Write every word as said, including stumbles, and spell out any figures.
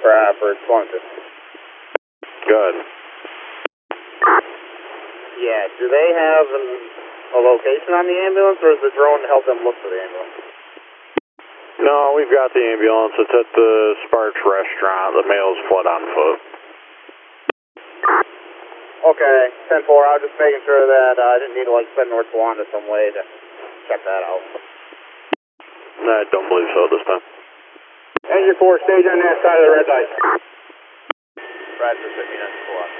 for Swanson. Good. Yeah, do they have an, a location on the ambulance, or is the drone to help them look for the ambulance? No, we've got the ambulance. It's at the Sparks restaurant. The male's fled on foot. Okay, ten four, I was just making sure that uh, I didn't need to like send North Towanda some way to check that out. I don't believe so this time. Engine four, stage on that side of the red light. Bradford, fifteen, that's four.